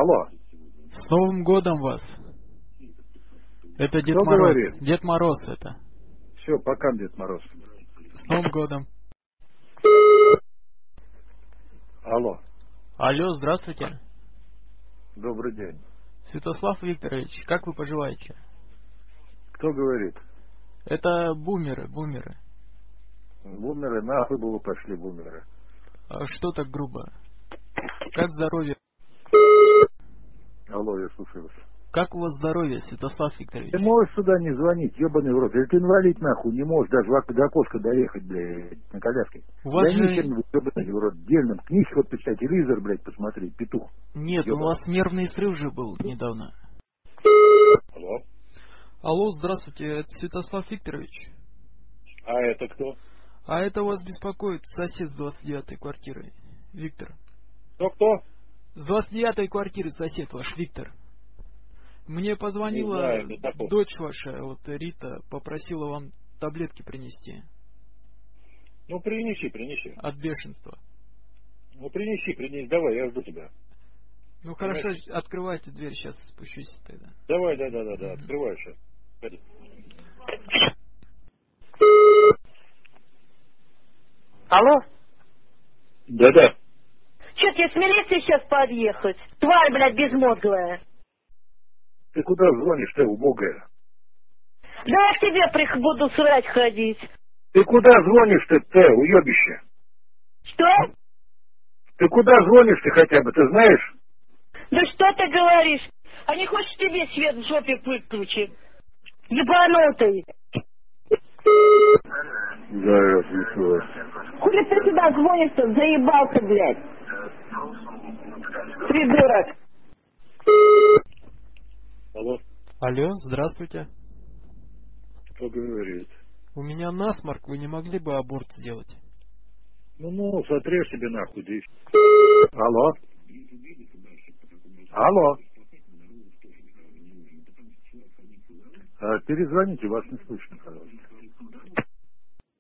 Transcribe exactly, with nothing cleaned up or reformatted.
Алло. С Новым годом вас! Это Дед Кто Мороз. говорит? Дед Мороз это. Все, пока, Дед Мороз. С Новым годом! Алло. Алло, здравствуйте. Добрый день. Святослав Викторович, как вы поживаете? Кто говорит? Это бумеры, бумеры. Бумеры, нахуй бы вы пошли, бумеры. А что так грубо? Как здоровье? Алло, я слушаю вас. Как у вас здоровье, Святослав Викторович? Ты можешь сюда не звонить, ебаный в рот. Если ты инвалид, нахуй, не можешь даже в- до окошка доехать, блядь, на коляске. У вас Займись же... чем-нибудь, ебаный в рот, дельным. Книжки вот почитай, телевизор, блядь, посмотри, петух. Нет, у Ебаный. вас нервный срыв же был недавно. Алло. Алло, здравствуйте, это Святослав Викторович. А это кто? А это вас беспокоит сосед с двадцать девятой квартиры, Виктор. Кто-кто? С двадцать девятой квартиры сосед ваш, Виктор. Мне Не позвонила знаю, не такой. дочь ваша, вот Рита, попросила вам таблетки принести Ну, принеси, принеси. от бешенства. Ну, принеси, принеси, давай, я жду тебя. Ну Принеси. хорошо, открывайте дверь, сейчас спущусь тогда. Давай, да, да, да, да, Мгм. открывай сейчас. Ходи. Алло? Да-да. Че, тебе с милицией сейчас подъехать? Тварь, блядь, безмозглая. Ты куда звонишь-то, убогая? Да я к тебе прих- буду срать ходить. Ты куда звонишь-то, ты, уебище? Что? Ты куда звонишь-то хотя бы, ты знаешь? Да что ты говоришь? А не хочешь тебе свет в жопе выключить? Ебанутый. Да, я слышу. Хули ты сюда звонишь-то? Заебался, блядь. Придурок. Алло, Алло, здравствуйте. кто говорит? У меня насморк, вы не могли бы аборт сделать? Ну-ну, сотрешь себе нахуй, да и всё. Алло. Алло. А, перезвоните, вас не слышно, пожалуйста.